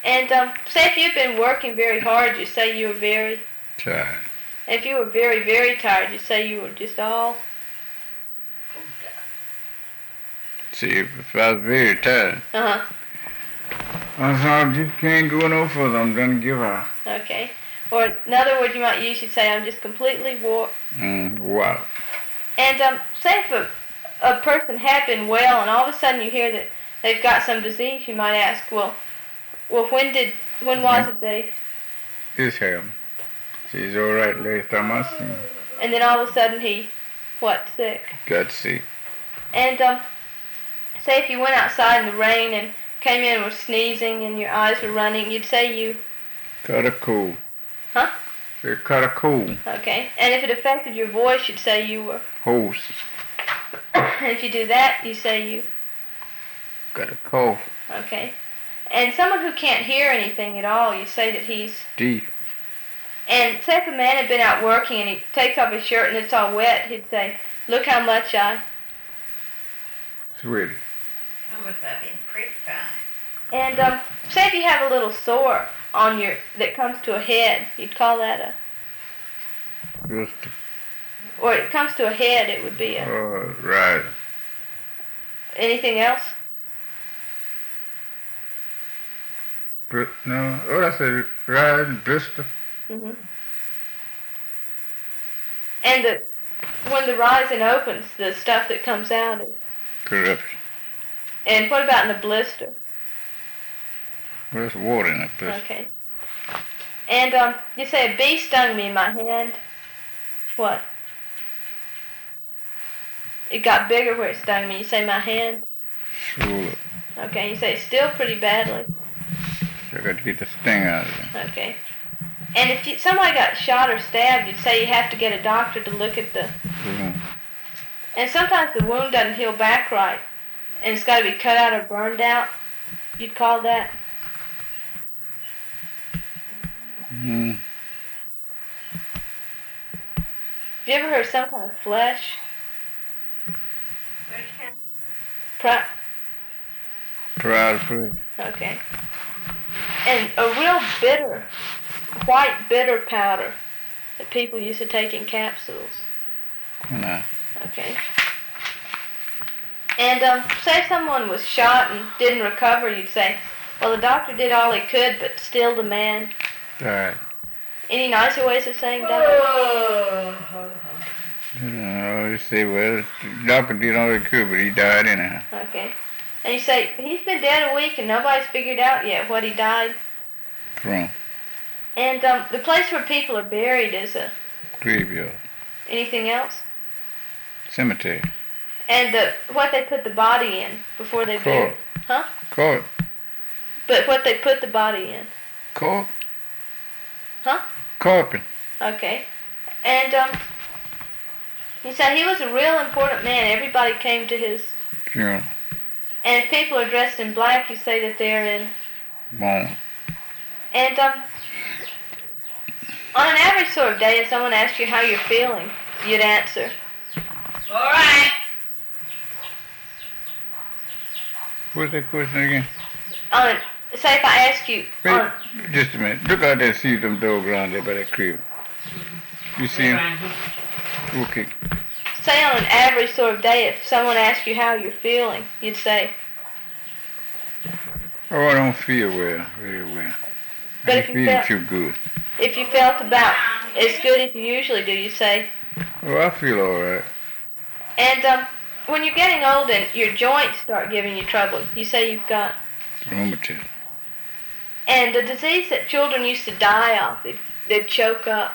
And say if you've been working very hard, you say you were very tired. If you were very, very tired, you say you were just all. See, if I was very tired, Uh-huh. I thought I just can't go no further. I'm done give up. Okay. Or another word you might use, you'd say, I'm just completely wore. Wow. And say if a person had been well and all of a sudden you hear that they've got some disease, you might ask, well, when was it they? This happened. She's all right last time I seen her. And then all of a sudden he, sick? Got sick. And say if you went outside in the rain and came in and were sneezing and your eyes were running, you'd say you... Caught a cold. Huh? Said caught a cold. Okay. And if it affected your voice, you'd say you were... Hoarse. And if you do that, you say you... Got a cough. Okay. And someone who can't hear anything at all, you say that he's... Deep. And say if a man had been out working and he takes off his shirt and it's all wet, he'd say, look how much I... Sweaty. How much I've been pretty fine. And say if you have a little sore on that comes to a head, you'd call that a... Blister. Or it comes to a head, it would be a... Right. Anything else? No. Oh, I said rise, blister. Mm-hmm. And when the rising opens, the stuff that comes out is... Corruption. And what about in the blister? Well, there's water in that blister. Okay. And you say a bee stung me in my hand. What? It got bigger where it stung me. You say my hand? Swole up. Okay. You say it's still pretty badly. So I got to get the sting out of it. Okay. And if somebody got shot or stabbed, you'd say you have to get a doctor to look at the... Mm-hmm. And sometimes the wound doesn't heal back right, and it's got to be cut out or burned out. You'd call that? Mm-hmm. Have you ever heard some kind of flesh? Proud flesh. Okay. And a real bitter, white bitter powder that people used to take in capsules. No. Okay. And say someone was shot and didn't recover, you'd say, well, the doctor did all he could, but still the man... Died. Any nicer ways of saying died? No, you say, well, the doctor did all he could, but he died anyhow. Okay. And you say, he's been dead a week and nobody's figured out yet what he died From? And the place where people are buried is a... Graveyard. Anything else? Cemetery. And what they put the body in before they bury it. Huh? Court. But what they put the body in. Court. Huh? Coffin. Okay. And you said he was a real important man. Everybody came to his... Funeral. And if people are dressed in black, you say that they're in... Mourn. And on an average sort of day, if someone asks you how you're feeling, you'd answer... All right. What's that question again? Say if I ask you... Wait, just a minute. Look out there and see them dogs around there by that crib. You see them? Okay. Say on an average sort of day, if someone asks you how you're feeling, you'd say... Oh, I don't feel well, very well. But I if you feel felt- too good. If you felt about as good as you usually do, you say... Oh, I feel all right. And when you're getting old and your joints start giving you trouble, you say you've got... Rheumatism. And the disease that children used to die of, they'd choke up.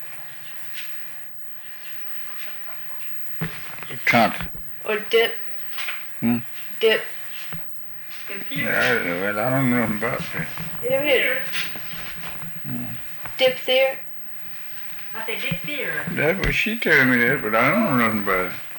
Cancer. Or dip. Dip. Well, I don't know nothing about that. You ever hear diphtheria? I said diphtheria. That's what she telling me that, but I don't know nothing about it.